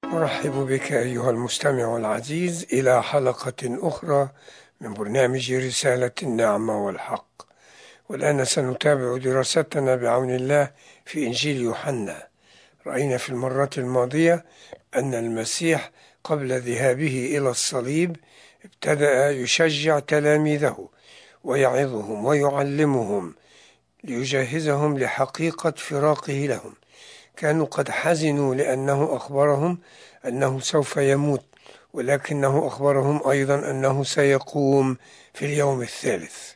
أرحب بك أيها المستمع العزيز إلى حلقة أخرى من برنامج رسالة النعمة والحق. والآن سنتابع دراستنا بعون الله في إنجيل يوحنا. رأينا في المرة الماضية أن المسيح قبل ذهابه إلى الصليب ابتدأ يشجع تلاميذه ويعظهم ويعلمهم ليجهزهم لحقيقة فراقه لهم. كانوا قد حزنوا لأنه أخبرهم أنه سوف يموت، ولكنه أخبرهم أيضا أنه سيقوم في اليوم الثالث.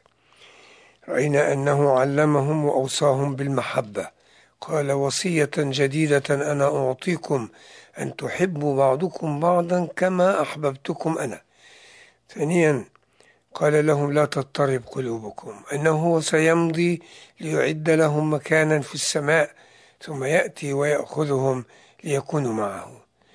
رأينا أنه علمهم وأوصاهم بالمحبة. قال: وصية جديدة أنا أعطيكم، أن تحبوا بعضكم بعضا كما أحببتكم أنا. ثانيا قال لهم: لا تضطرب قلوبكم، أنه هو سيمضي ليعد لهم مكانا في السماء، ثم يأتي ويأخذهم ليكونوا معه.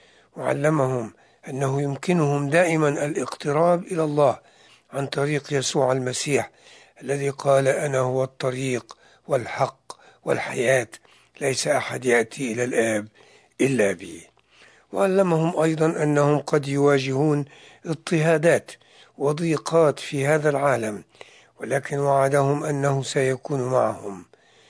وعلمهم أنه يمكنهم دائما الاقتراب إلى الله عن طريق يسوع المسيح الذي قال: أنا هو الطريق والحق والحياة، ليس أحد يأتي إلى الآب إلا بي. وعلمهم أيضا أنهم قد يواجهون اضطهادات وضيقات في هذا العالم، ولكن وعدهم أنه سيكون معهم،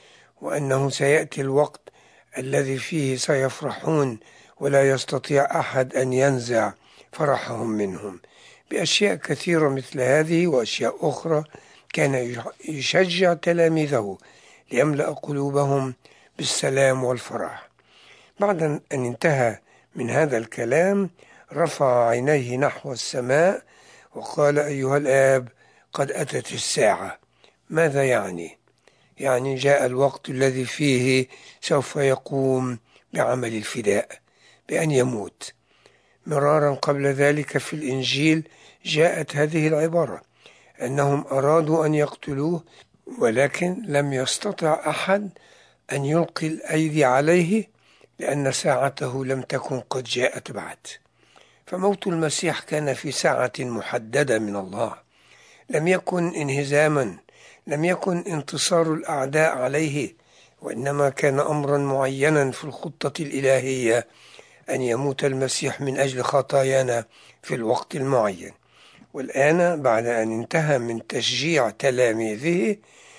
وأنه سيأتي الوقت الذي فيه سيفرحون ولا يستطيع أحد أن ينزع فرحهم منهم. بأشياء كثيرة مثل هذه وأشياء أخرى كان يشجع تلاميذه ليملأ قلوبهم بالسلام والفرح. بعد أن انتهى من هذا الكلام رفع عينيه نحو السماء وقال: أيها الآب، قد أتت الساعة. ماذا يعني؟ يعني جاء الوقت الذي فيه سوف يقوم بعمل الفداء بأن يموت. مرارا قبل ذلك في الإنجيل جاءت هذه العبارة: أنهم أرادوا أن يقتلوه، ولكن لم يستطع أحد أن يلقي الأيدي عليه لأن ساعته لم تكن قد جاءت بعد. فموت المسيح كان في ساعة محددة من الله، لم يكن انهزاما، لم يكن انتصار الأعداء عليه، وإنما كان أمرا معينا في الخطة الإلهية أن يموت المسيح من أجل خطايانا في الوقت المعين. والآن بعد أن انتهى من تشجيع تلاميذه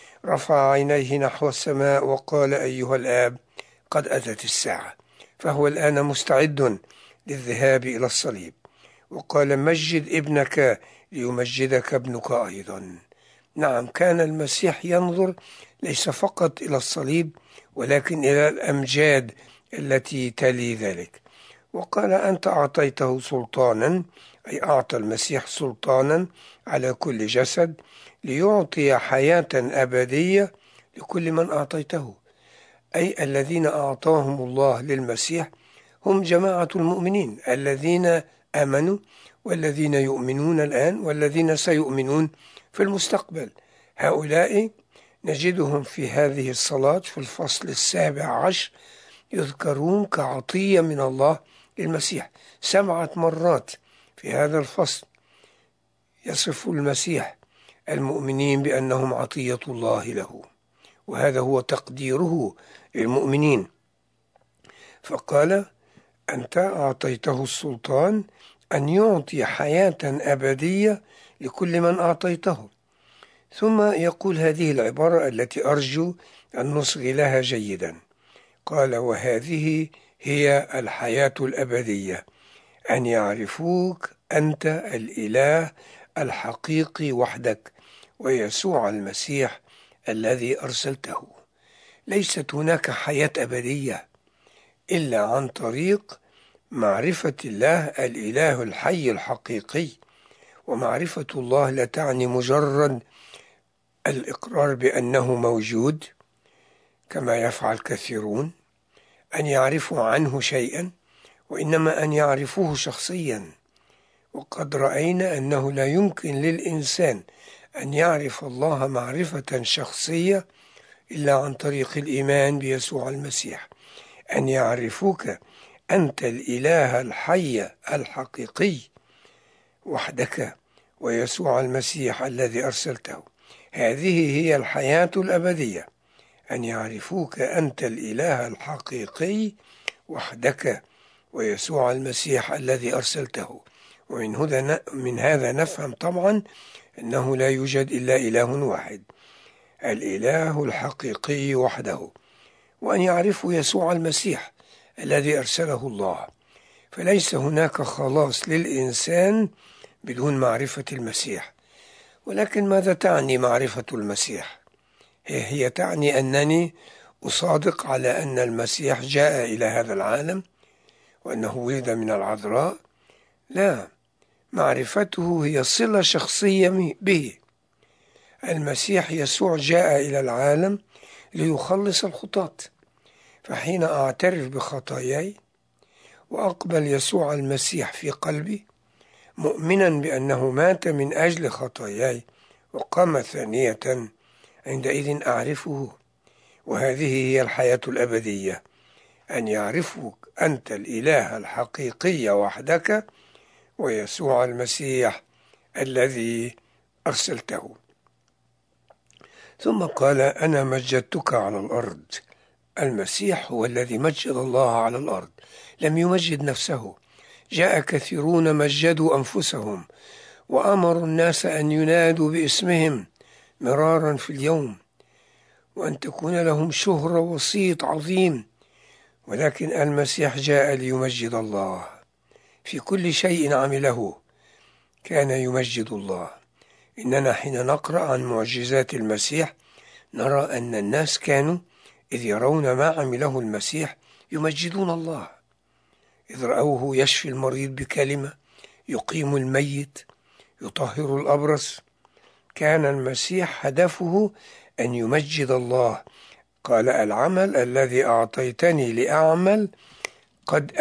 رفع عينيه نحو السماء وقال: أيها الآب، قد أتت الساعة. فهو الآن مستعد للذهاب إلى الصليب. وقال: مجد ابنك ليمجدك ابنك أيضا. نعم، كان المسيح ينظر ليس فقط إلى الصليب ولكن إلى الأمجاد التي تلي ذلك. وقال: أنت أعطيته سلطانا، أي أعطى المسيح سلطانا على كل جسد، ليعطي حياة أبدية لكل من أعطيته. أي الذين أعطاهم الله للمسيح هم جماعة المؤمنين الذين آمنوا والذين يؤمنون الآن والذين سيؤمنون في المستقبل. هؤلاء نجدهم في هذه الصلاة في الفصل 17 يذكرون كعطية من الله للمسيح. 7 مرات في هذا الفصل يصف المسيح المؤمنين بأنهم عطية الله له، وهذا هو تقديره للمؤمنين. فقال: أنت أعطيته السلطان أن يعطي حياة أبدية لكل من أعطيته. ثم يقول هذه العبارة التي أرجو أن نصغي لها جيدا. قال: وهذه هي الحياة الأبدية، أن يعرفوك أنت الإله الحقيقي وحدك، ويسوع المسيح الذي أرسلته. ليست هناك حياة أبدية إلا عن طريق معرفة الله الإله الحي الحقيقي. ومعرفة الله لا تعني مجرد الإقرار بأنه موجود كما يفعل كثيرون، أن يعرفوا عنه شيئا، وإنما أن يعرفوه شخصيا. وقد رأينا أنه لا يمكن للإنسان أن يعرف الله معرفة شخصية إلا عن طريق الإيمان بيسوع المسيح. أن يعرفوك أنت الإله الحي الحقيقي وحدك، ويسوع المسيح الذي أرسلته. هذه هي الحياة الأبدية، أن يعرفوك أنت الإله الحقيقي وحدك، ويسوع المسيح الذي أرسلته. من هذا نفهم طبعا أنه لا يوجد إلا إله واحد، الإله الحقيقي وحده، وأن يعرفوا يسوع المسيح الذي أرسله الله. فليس هناك خلاص للإنسان بدون معرفة المسيح. ولكن ماذا تعني معرفة المسيح؟ هي تعني أنني أصادق على أن المسيح جاء إلى هذا العالم وأنه ولد من العذراء؟ لا، معرفته هي صلة شخصية به. المسيح يسوع جاء إلى العالم ليخلص الخطاة، فحين أعترف بخطاياي وأقبل يسوع المسيح في قلبي مؤمنا بأنه مات من أجل خطاياي وقام ثانية، عندئذ أعرفه. وهذه هي الحياة الأبدية، أن يعرفك أنت الإله الحقيقي وحدك ويسوع المسيح الذي أرسلته. ثم قال: أنا مجدتك على الأرض. المسيح هو الذي مجد الله على الأرض، لم يمجد نفسه. جاء كثيرون مجدوا أنفسهم وأمروا الناس أن ينادوا باسمهم مرارا في اليوم، وأن تكون لهم شهرة وصيت عظيم. ولكن المسيح جاء ليمجد الله، في كل شيء عمله كان يمجد الله. إننا حين نقرأ عن معجزات المسيح نرى أن الناس كانوا إذ يرون ما عمله المسيح يمجدون الله، إذ رأوه يشفي المريض بكلمة، يقيم الميت، يطهر الأبرص. كان المسيح هدفه أن يمجد الله. قال: العمل الذي أعطيتني لأعمل قد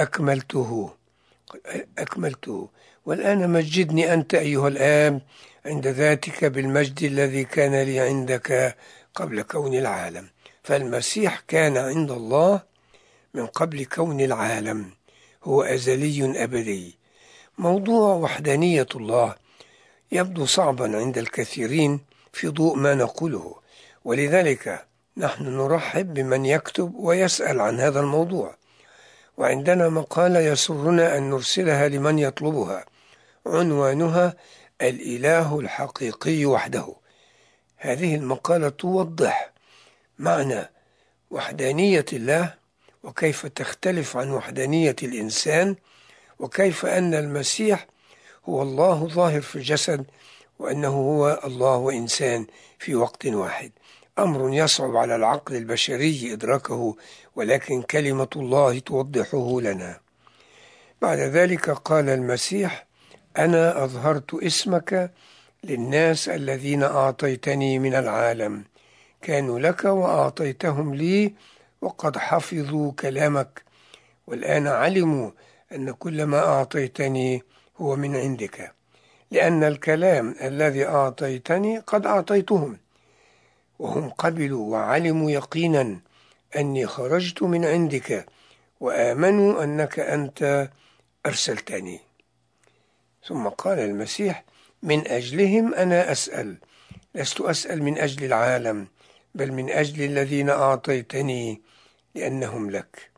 أكملته. والآن مجدني أنت أيها الآب عند ذاتك بالمجد الذي كان لي عندك قبل كون العالم. فالمسيح كان عند الله من قبل كون العالم، هو أزلي أبدي. موضوع وحدانية الله يبدو صعبا عند الكثيرين في ضوء ما نقوله، ولذلك نحن نرحب بمن يكتب ويسأل عن هذا الموضوع. وعندنا مقالة يسرنا أن نرسلها لمن يطلبها، عنوانها: الإله الحقيقي وحده. هذه المقالة توضح معنى وحدانية الله، وكيف تختلف عن وحدانية الإنسان، وكيف أن المسيح هو الله ظاهر في الجسد، وأنه هو الله وإنسان في وقت واحد. أمر يصعب على العقل البشري إدراكه، ولكن كلمة الله توضحه لنا. بعد ذلك قال المسيح: أنا أظهرت اسمك للناس الذين أعطيتني من العالم، كانوا لك وأعطيتهم لي وقد حفظوا كلامك، والآن علموا أن كل ما أعطيتني هو من عندك، لأن الكلام الذي أعطيتني قد أعطيتهم، وهم قبلوا وعلموا يقينا أني خرجت من عندك، وآمنوا أنك أنت أرسلتني. ثم قال المسيح: من أجلهم أنا أسأل، لست أسأل من أجل العالم، بل من أجل الذين أعطيتني لأنهم لك.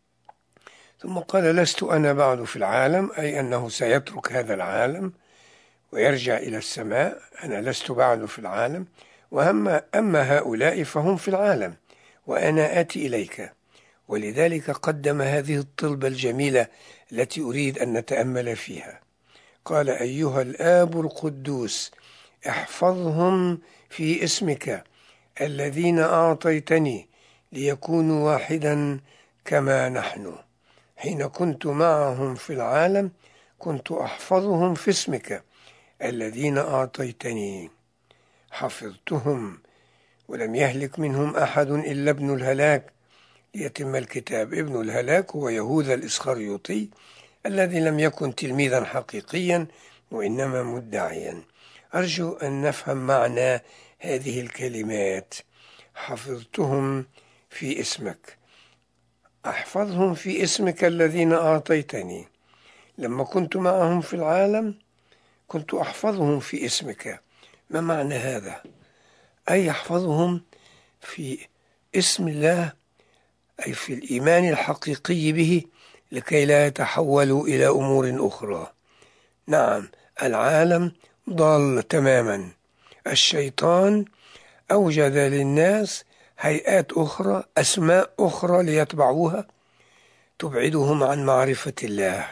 ثم قال: لست أنا بعد في العالم، أي أنه سيترك هذا العالم ويرجع إلى السماء. أنا لست بعد في العالم، أما هؤلاء فهم في العالم وأنا آتي إليك. ولذلك قدم هذه الطلبة الجميلة التي أريد أن نتأمل فيها. قال: أيها الآب القدوس، احفظهم في اسمك الذين أعطيتني ليكونوا واحدا كما نحن. حين كنت معهم في العالم كنت أحفظهم في اسمك الذين أعطيتني، حفظتهم ولم يهلك منهم أحد إلا ابن الهلاك ليتم الكتاب. ابن الهلاك هو يهوذا الإسخريوطي الذي لم يكن تلميذا حقيقيا وإنما مدعيا. أرجو أن نفهم معنى هذه الكلمات: حفظتهم في اسمك، أحفظهم في اسمك الذين أعطيتني. لما كنت معهم في العالم كنت أحفظهم في اسمك. ما معنى هذا؟ أي أحفظهم في اسم الله، أي في الإيمان الحقيقي به، لكي لا يتحولوا إلى أمور أخرى. نعم، العالم ضال تماما. الشيطان أوجد للناس هيئات أخرى، أسماء أخرى ليتبعوها تبعدهم عن معرفة الله.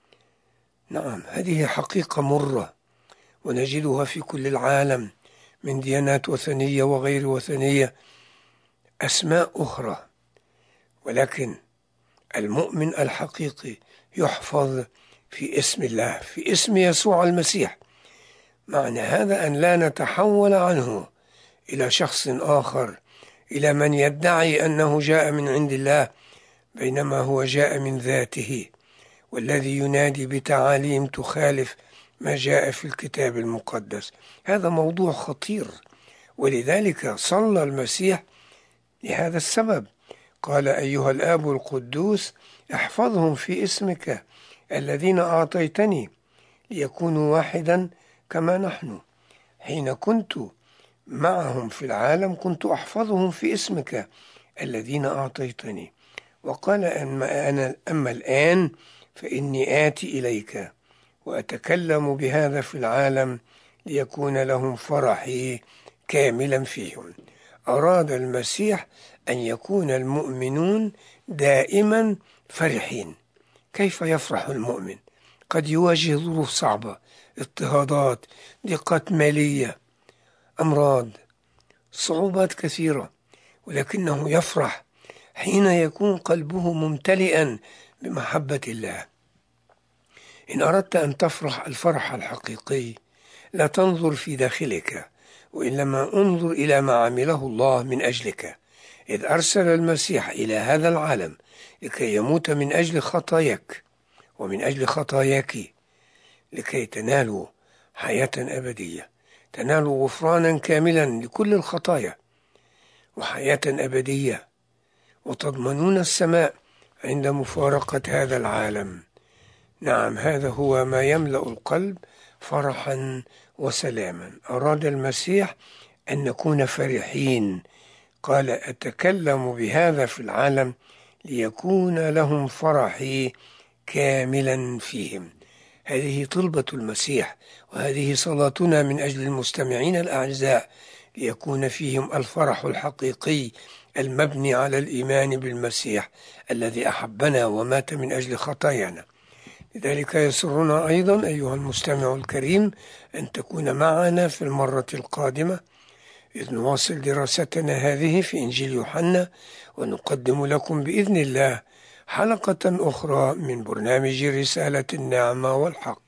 نعم، هذه حقيقة مرة ونجدها في كل العالم من ديانات وثنية وغير وثنية، أسماء أخرى. ولكن المؤمن الحقيقي يحفظ في اسم الله، في اسم يسوع المسيح. معنى هذا أن لا نتحول عنه إلى شخص آخر، إلى من يدعي أنه جاء من عند الله بينما هو جاء من ذاته، والذي ينادي بتعاليم تخالف ما جاء في الكتاب المقدس. هذا موضوع خطير، ولذلك صلى المسيح لهذا السبب. قال: أيها الآب القدوس احفظهم في اسمك الذين أعطيتني ليكونوا واحدا كما نحن. حين كنت معهم في العالم كنت أحفظهم في اسمك الذين أعطيتني. وقال: أما الآن فإني آتي إليك وأتكلم بهذا في العالم ليكون لهم فرحي كاملا فيهم. أراد المسيح أن يكون المؤمنون دائما فرحين. كيف يفرح المؤمن؟ قد يواجه ظروف صعبة، اضطهادات، ضيقات مالية، أمراض، صعوبات كثيرة، ولكنه يفرح حين يكون قلبه ممتلئا بمحبة الله. إن أردت أن تفرح الفرح الحقيقي لا تنظر في داخلك، وإنما انظر إلى ما عمله الله من أجلك، إذ أرسل المسيح إلى هذا العالم لكي يموت من أجل خطاياك ومن أجل خطاياك، لكي تنالوا حياة أبدية، تنالوا غفرانا كاملا لكل الخطايا وحياة أبدية، وتضمنون السماء عند مفارقة هذا العالم. نعم، هذا هو ما يملأ القلب فرحا وسلاما. أراد المسيح أن نكون فرحين. قال: أتكلم بهذا في العالم ليكون لهم فرحي كاملا فيهم. هذه طلبة المسيح، وهذه صلاتنا من أجل المستمعين الأعزاء، ليكون فيهم الفرح الحقيقي المبني على الإيمان بالمسيح الذي أحبنا ومات من أجل خطايانا. لذلك يسرنا أيضا أيها المستمع الكريم أن تكون معنا في المرة القادمة، إذ نواصل دراستنا هذه في إنجيل يوحنا، ونقدم لكم بإذن الله حلقة أخرى من برنامج رسالة النعمة والحق.